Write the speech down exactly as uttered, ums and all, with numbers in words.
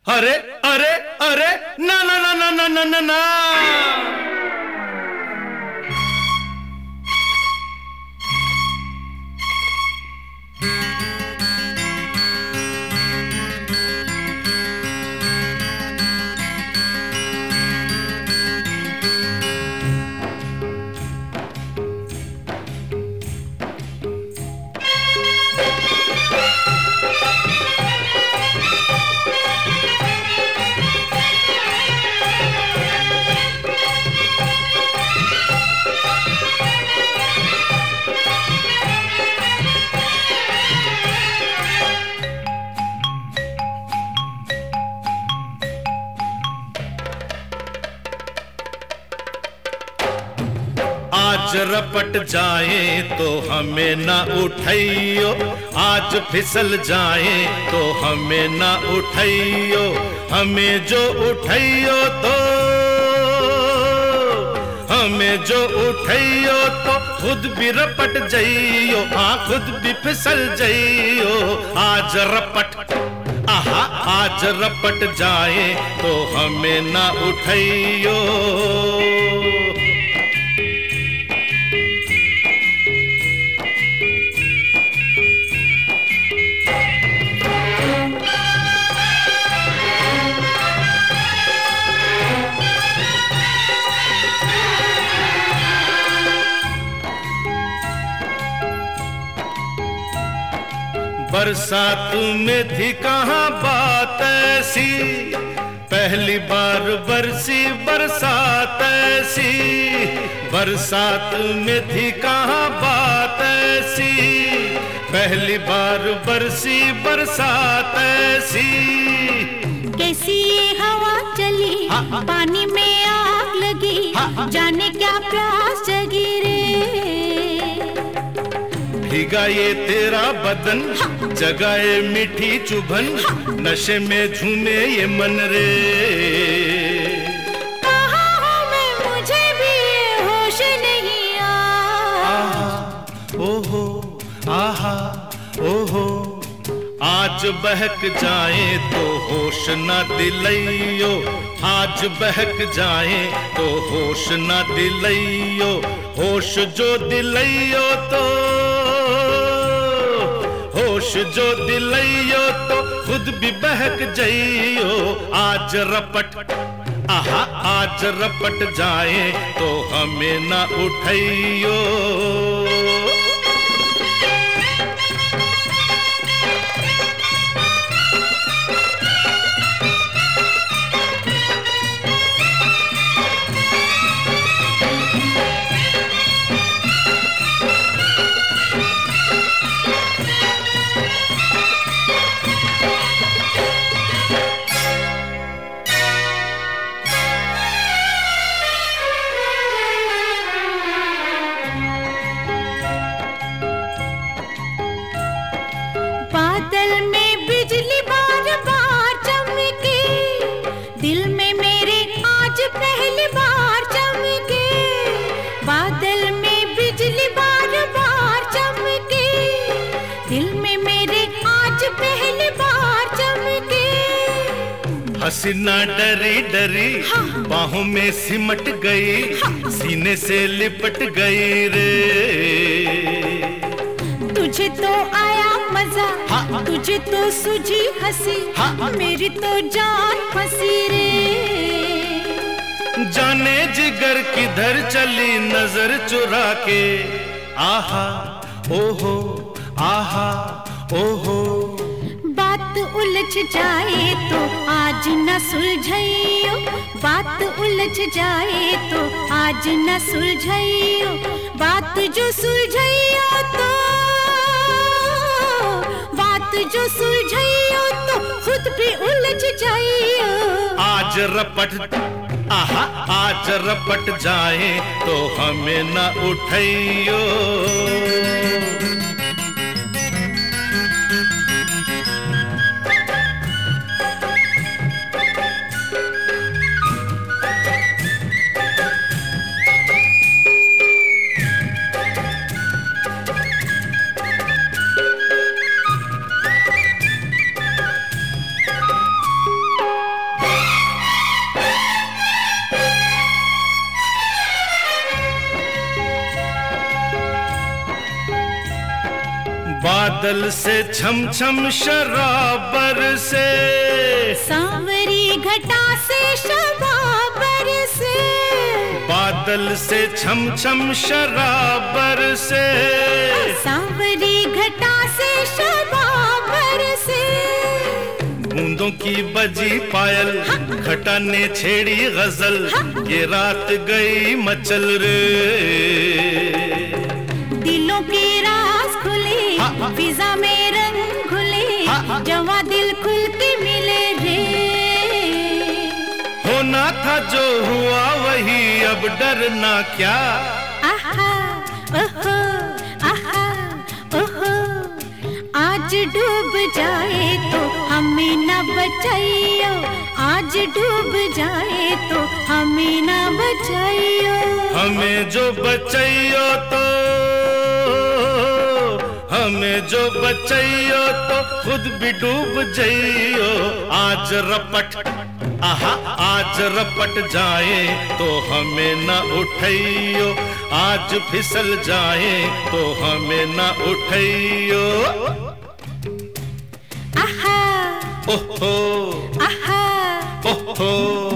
अरे अरे अरे ना ना ना ना ना ना ना ना आज रपट जाए तो हमें ना उठाइयो, आज फिसल जाए तो हमें ना उठाइयो, हमें जो उठाइयो तो हमें जो उठाइयो तो खुद भी रपट जाइयो, हाँ खुद भी फिसल जाइयो। आज रपट आहा आज रपट जाए तो हमें ना उठाइयो। बरसात में थी कहाँ बात ऐसी, पहली बार बरसी बरसात ऐसी। बरसात में थी कहाँ बात ऐसी, पहली बार बरसी बरसात ऐसी। कैसी ये हवा चली, हा, हा, पानी में आग लगी, हा, हा, जाने क्या प्यास जगी रे। भीगा ये तेरा बदन, जगाए मीठी चुभन, नशे में झूमे ये मन रे। कहाँ हूँ मैं, मुझे भी ये होश नहीं आ। ओहो आहा ओहो, आज बहक जाए तो होश न दिलाइयो, आज बहक जाए तो होश न दिलाइयो। होश जो दिलाइयो तो होश जो दिलाइयो तो खुद भी बहक जाइयो। आज रपट आहा आज रपट जाए तो हमें ना उठाइयो। बादल में बिजली बार बार चमके, दिल में मेरे आज पहली बार चमके। बादल में बिजली बार बार चमके, दिल में मेरे आज पहली बार चमके। हसीना डरी डरी, हाँ, बाहों में सिमट गई, हाँ, सीने से लिपट गई रे। तुझे तो आया मजा, हाँ, तुझे तो सूझी हंसी, हाँ, मेरी तो जान फंसी रे। जाने जिगर किधर चली नजर चुरा के, आहा ओहो आहा ओहो। बात उलझ जाए तो आज न सुलझाइयो, बात उलझ जाए तो आज न सुलझाइयो। बात जो सुलझाइयो तो बात जो सुलझाइयो तो खुद भी उलझ जाइयो। आज रपट आहा आज रपट जाए तो हमें न उठाइयो। बादल से छम छम शराबर से, सांवरी घटा से शबाबर से, बादल से छम छम शराबर से, सांवरी घटा से शबाबर से। बूंदों की बजी पायल, घटा ने छेड़ी गजल, ये रात गई मचल रे। दिलों की राज खुले, फिजा में रंग घुले, जवा दिल खुल के मिले रे। होना था जो हुआ वही, अब डरना क्या। आहा ओहो आहा ओहो, आज डूब जाए तो हमें न बचाइयो, आज डूब जाए तो हमें न बचाइयो। हमें जो बचाइयो तो, हमें जो बचाइयो तो खुद भी डूब जाइयो। आज रपट आहा आज रपट जाए तो हमें न उठाइयो, आज फिसल जाए तो हमें न उठाइयो। आहा ओहो आहा ओहो